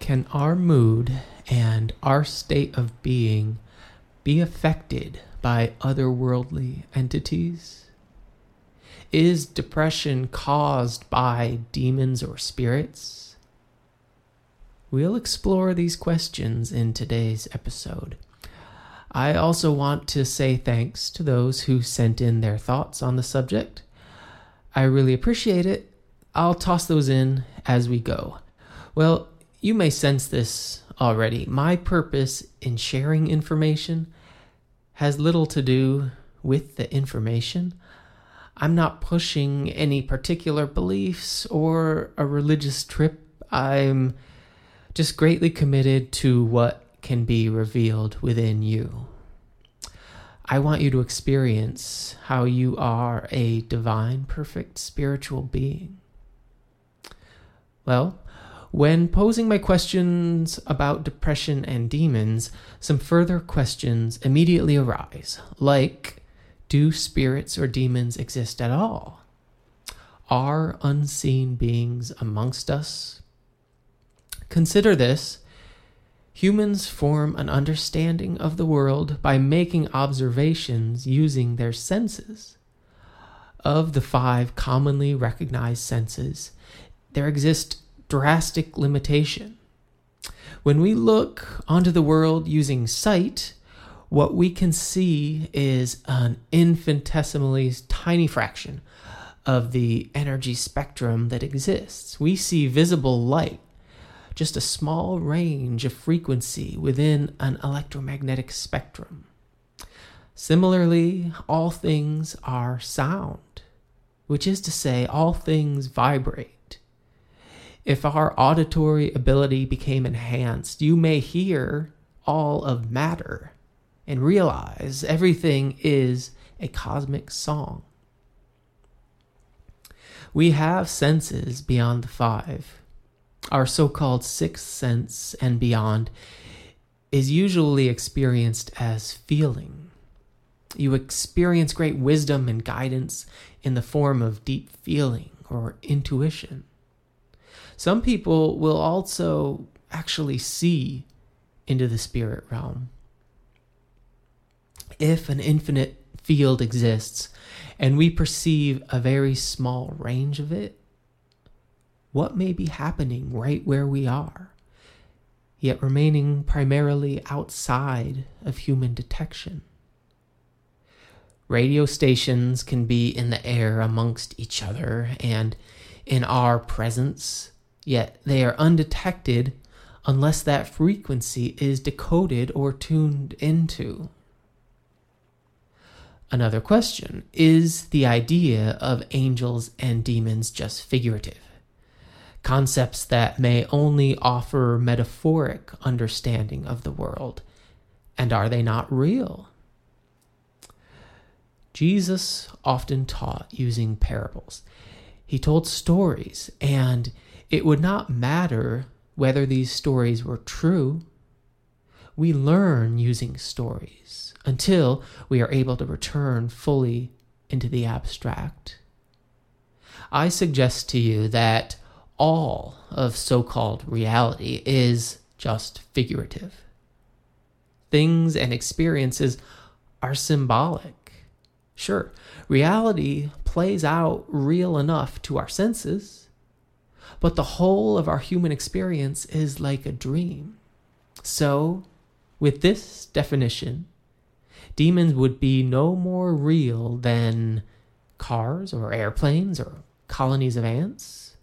Can our mood and our state of being be affected by otherworldly entities? Is depression caused by demons or spirits? We'll explore these questions in today's episode. I also want to say thanks to those who sent in their thoughts on the subject. I really appreciate it. I'll toss those in as we go. Well, you may sense this already. My purpose in sharing information has little to do with the information. I'm not pushing any particular beliefs or a religious trip. I'm just greatly committed to what can be revealed within you. I want you to experience how you are a divine, perfect spiritual being. Well, when posing my questions about depression and demons, some further questions immediately arise, like, do spirits or demons exist at all? Are unseen beings amongst us? Consider this. Humans form an understanding of the world by making observations using their senses. Of the 5 commonly recognized senses, there exists drastic limitation. When we look onto the world using sight, what we can see is an infinitesimally tiny fraction of the energy spectrum that exists. We see visible light, just a small range of frequency within an electromagnetic spectrum. Similarly, all things are sound, which is to say, all things vibrate. If our auditory ability became enhanced, you may hear all of matter and realize everything is a cosmic song. We have senses beyond the 5. Our so-called 6th sense and beyond is usually experienced as feeling. You experience great wisdom and guidance in the form of deep feeling or intuition. Some people will also actually see into the spirit realm. If an infinite field exists and we perceive a very small range of it, what may be happening right where we are, yet remaining primarily outside of human detection? Radio stations can be in the air amongst each other and in our presence, yet they are undetected unless that frequency is decoded or tuned into. Another question, is the idea of angels and demons just figurative? Concepts that may only offer metaphoric understanding of the world, and are they not real? Jesus often taught using parables. He told stories, and it would not matter whether these stories were true. We learn using stories until we are able to return fully into the abstract. I suggest to you that all of so-called reality is just figurative. Things and experiences are symbolic. Sure, reality plays out real enough to our senses, but the whole of our human experience is like a dream. So, with this definition, demons would be no more real than cars or airplanes or colonies of ants.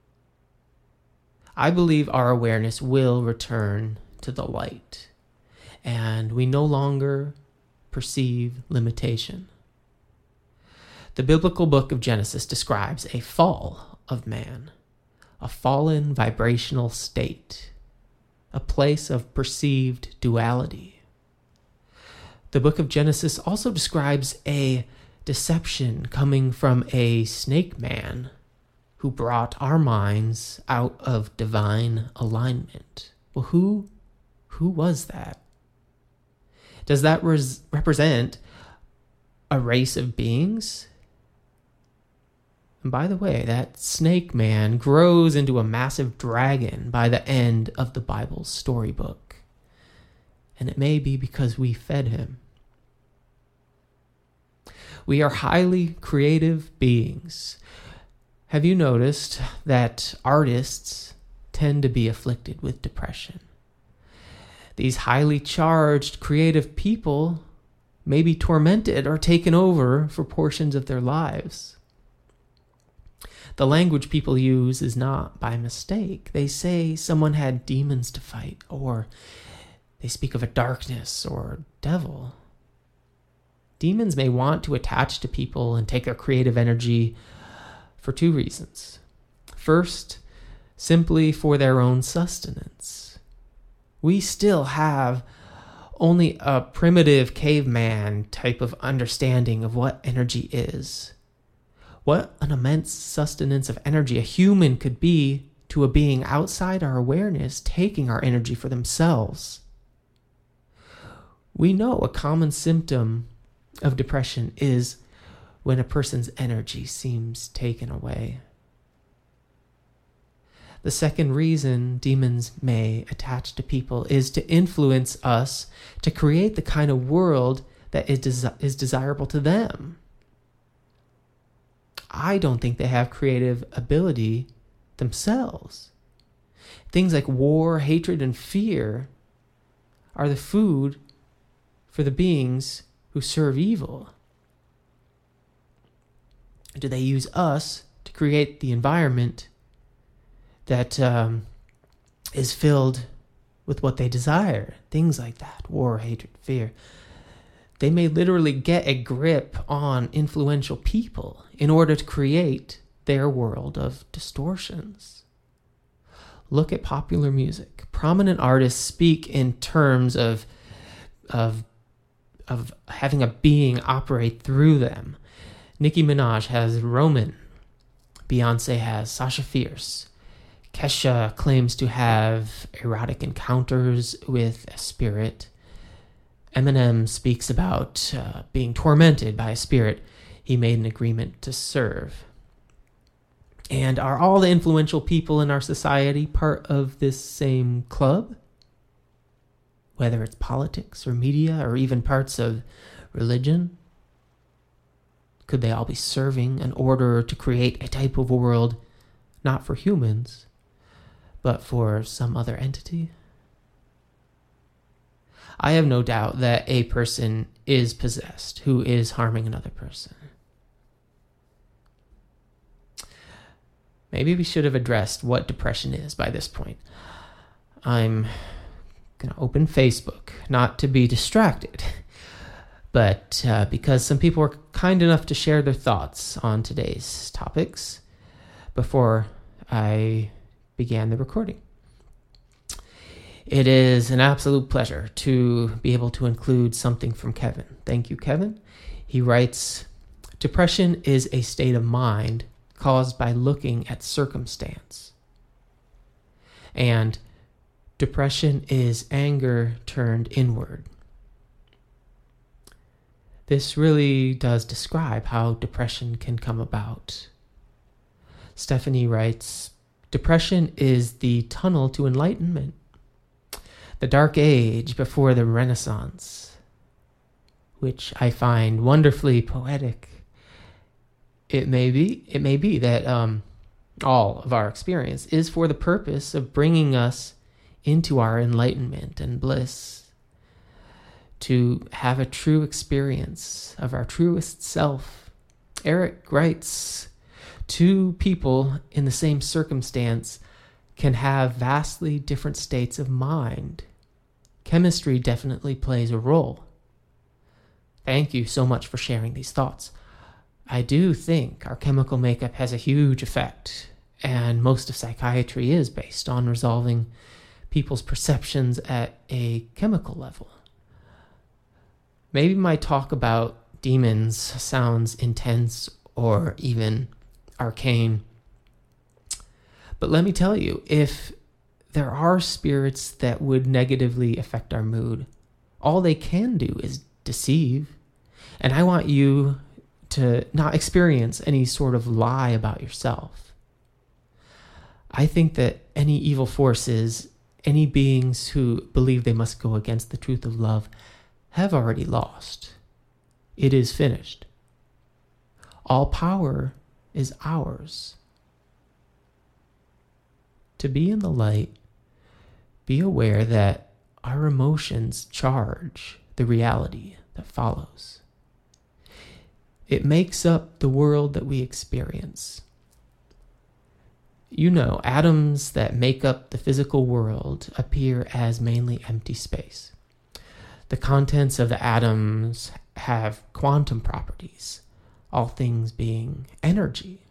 I believe our awareness will return to the light, and we no longer perceive limitation. The biblical book of Genesis describes a fall of man, a fallen vibrational state, a place of perceived duality. The book of Genesis also describes a deception coming from a snake man who brought our minds out of divine alignment. Well, who was that? Does that represent a race of beings? And by the way, that snake man grows into a massive dragon by the end of the Bible's storybook. And it may be because we fed him. We are highly creative beings. Have you noticed that artists tend to be afflicted with depression? These highly charged, creative people may be tormented or taken over for portions of their lives. The language people use is not by mistake. They say someone had demons to fight, or they speak of a darkness or devil. Demons may want to attach to people and take their creative energy for two reasons. First, simply for their own sustenance. We still have only a primitive caveman type of understanding of what energy is. What an immense sustenance of energy a human could be to a being outside our awareness, taking our energy for themselves. We know a common symptom of depression is when a person's energy seems taken away. The second reason demons may attach to people is to influence us to create the kind of world that is desirable to them. I don't think they have creative ability themselves. Things like war, hatred, and fear are the food for the beings who serve evil. Do they use us to create the environment that is filled with what they desire? Things like that, war, hatred, fear. They may literally get a grip on influential people in order to create their world of distortions. Look at popular music. Prominent artists speak in terms of having a being operate through them. Nicki Minaj has Roman. Beyonce has Sasha Fierce. Kesha claims to have erotic encounters with a spirit. Eminem speaks about being tormented by a spirit he made an agreement to serve. And are all the influential people in our society part of this same club? Whether it's politics or media or even parts of religion? Could they all be serving in order to create a type of world not for humans, but for some other entity? I have no doubt that a person is possessed who is harming another person. Maybe we should have addressed what depression is by this point. I'm going to open Facebook, not to be distracted, but because some people were kind enough to share their thoughts on today's topics before I began the recording. It is an absolute pleasure to be able to include something from Kevin. Thank you, Kevin. He writes, depression is a state of mind caused by looking at circumstance. And depression is anger turned inward. This really does describe how depression can come about. Stephanie writes, depression is the tunnel to enlightenment, the dark age before the Renaissance, which I find wonderfully poetic. It may be that all of our experience is for the purpose of bringing us into our enlightenment and bliss, to have a true experience of our truest self. Eric writes, two people in the same circumstance can have vastly different states of mind. Chemistry definitely plays a role. Thank you so much for sharing these thoughts. I do think our chemical makeup has a huge effect, and most of psychiatry is based on resolving people's perceptions at a chemical level. Maybe my talk about demons sounds intense or even arcane, but let me tell you, if there are spirits that would negatively affect our mood, all they can do is deceive. And I want you to not experience any sort of lie about yourself. I think that any evil forces, any beings who believe they must go against the truth of love, have already lost. It is finished. All power is ours. To be in the light, be aware that our emotions charge the reality that follows. It makes up the world that we experience. You know, atoms that make up the physical world appear as mainly empty space. The contents of the atoms have quantum properties, all things being energy.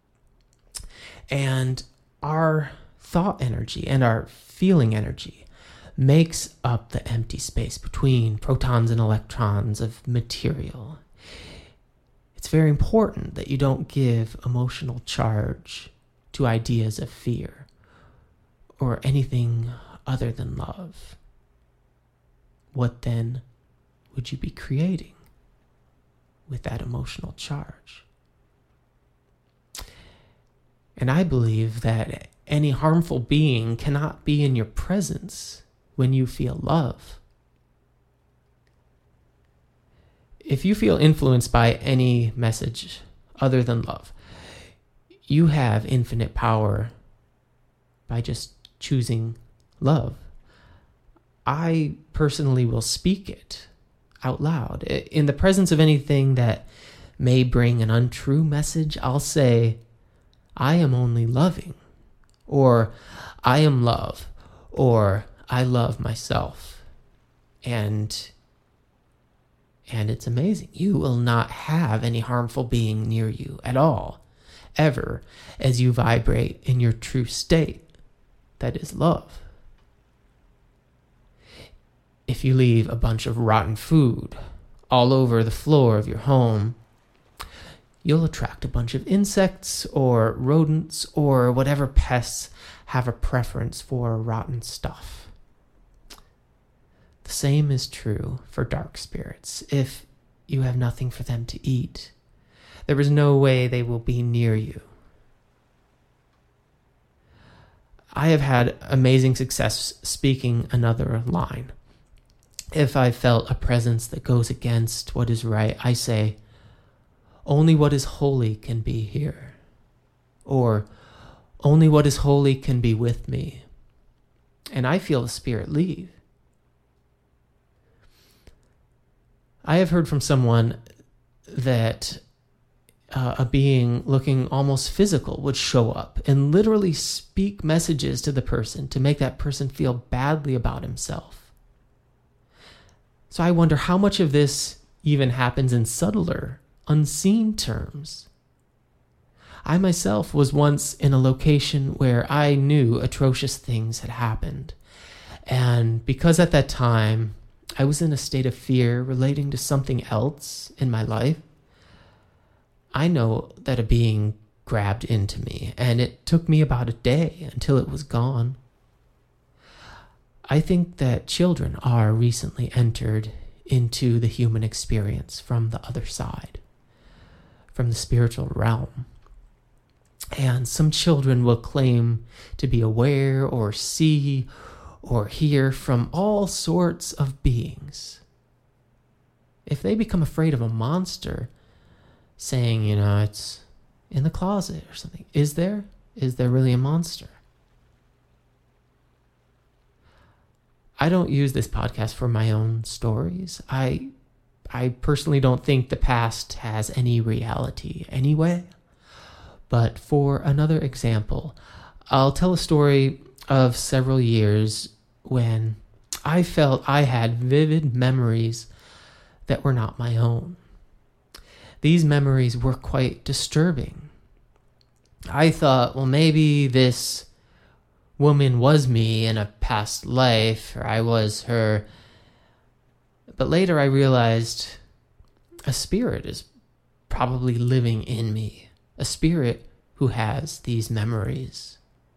And our thought energy and our feeling energy makes up the empty space between protons and electrons of material. It's very important that you don't give emotional charge to ideas of fear or anything other than love. What then would you be creating with that emotional charge? And I believe that any harmful being cannot be in your presence when you feel love. If you feel influenced by any message other than love, you have infinite power by just choosing love. I personally will speak it out loud. In the presence of anything that may bring an untrue message, I'll say, I am only loving, or I am love, or I love myself. And it's amazing. You will not have any harmful being near you at all, ever, as you vibrate in your true state, that is love. If you leave a bunch of rotten food all over the floor of your home, you'll attract a bunch of insects or rodents or whatever pests have a preference for rotten stuff. The same is true for dark spirits. If you have nothing for them to eat, there is no way they will be near you. I have had amazing success speaking another line. If I felt a presence that goes against what is right, I say, only what is holy can be here. Or, only what is holy can be with me. And I feel the spirit leave. I have heard from someone that a being looking almost physical would show up and literally speak messages to the person to make that person feel badly about himself. So I wonder how much of this even happens in subtler, unseen terms. I myself was once in a location where I knew atrocious things had happened. And because at that time I was in a state of fear relating to something else in my life, I know that a being grabbed into me, and it took me about a day until it was gone. I think that children are recently entered into the human experience from the other side, from the spiritual realm. And some children will claim to be aware or see or hear from all sorts of beings. If they become afraid of a monster, saying, it's in the closet or something, is there really a monster? I don't use this podcast for my own stories. I personally don't think the past has any reality anyway. But for another example, I'll tell a story of several years when I felt I had vivid memories that were not my own. These memories were quite disturbing. I thought, well, maybe this woman was me in a past life, or I was her. But later I realized a spirit is probably living in me, a spirit who has these memories.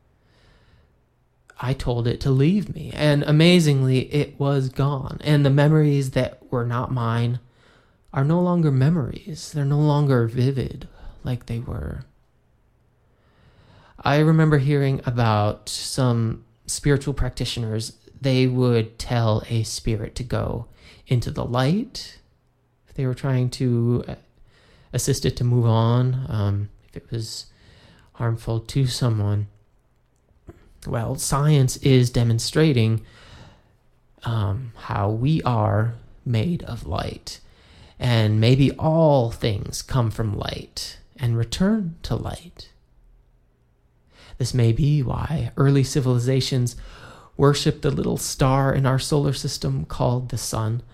I told it to leave me, and amazingly, it was gone. And the memories that were not mine are no longer memories. They're no longer vivid like they were. I remember hearing about some spiritual practitioners. They would tell a spirit to go into the light if they were trying to assist it to move on, if it was harmful to someone. Well, science is demonstrating how we are made of light. And maybe all things come from light and return to light. This may be why early civilizations worshiped the little star in our solar system called the sun.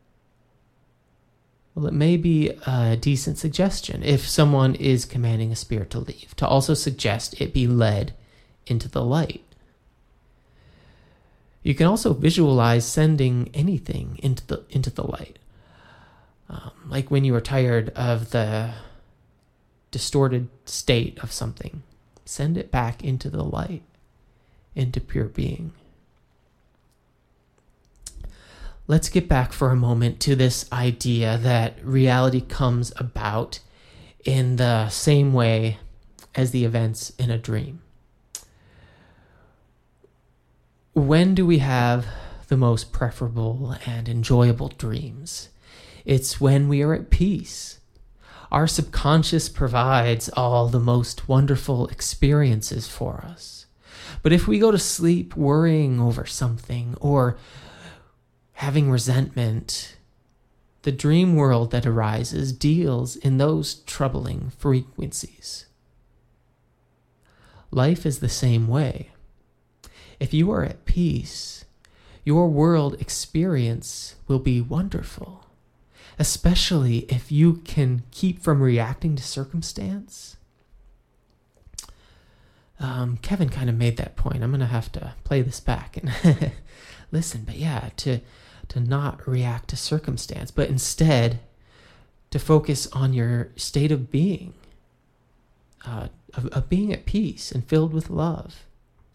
Well, it may be a decent suggestion if someone is commanding a spirit to leave, to also suggest it be led into the light. You can also visualize sending anything into the light. Like when you are tired of the distorted state of something, send it back into the light, into pure being. Let's get back for a moment to this idea that reality comes about in the same way as the events in a dream. When do we have the most preferable and enjoyable dreams? It's when we are at peace. Our subconscious provides all the most wonderful experiences for us. But if we go to sleep worrying over something or having resentment, the dream world that arises deals in those troubling frequencies. Life is the same way. If you are at peace, your world experience will be wonderful, especially if you can keep from reacting to circumstance. Kevin kind of made that point. I'm going to have to play this back and listen. But yeah, to not react to circumstance, but instead to focus on your state of being, of being at peace and filled with love.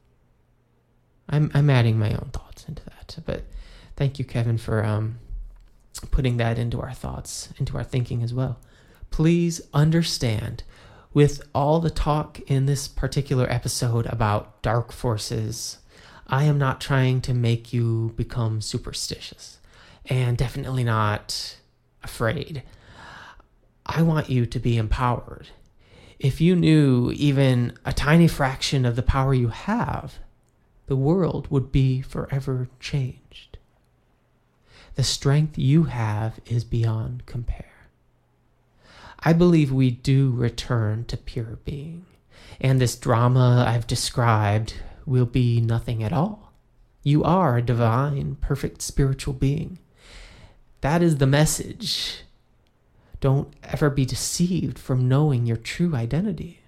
I'm adding my own thoughts into that, but thank you, Kevin, for putting that into our thoughts, into our thinking as well. Please understand, with all the talk in this particular episode about dark forces, I am not trying to make you become superstitious, and definitely not afraid. I want you to be empowered. If you knew even a tiny fraction of the power you have, the world would be forever changed. The strength you have is beyond compare. I believe we do return to pure being, and this drama I've described will be nothing at all. You are a divine, perfect spiritual being. That is the message. Don't ever be deceived from knowing your true identity.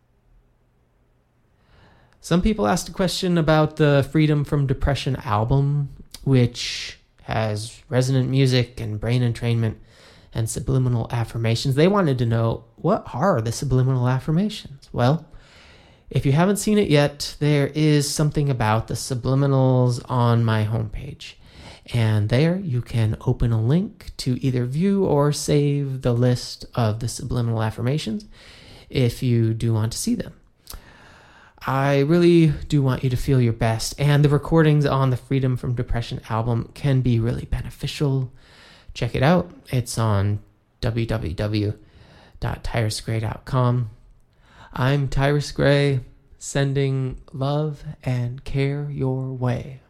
Some people asked a question about the Freedom from Depression album, which has resonant music and brain entrainment and subliminal affirmations. They wanted to know, what are the subliminal affirmations? Well, if you haven't seen it yet, there is something about the subliminals on my homepage. And there you can open a link to either view or save the list of the subliminal affirmations if you do want to see them. I really do want you to feel your best, and the recordings on the Freedom from Depression album can be really beneficial. Check it out. It's on www.tyrusgray.com. I'm Tyrus Gray, sending love and care your way.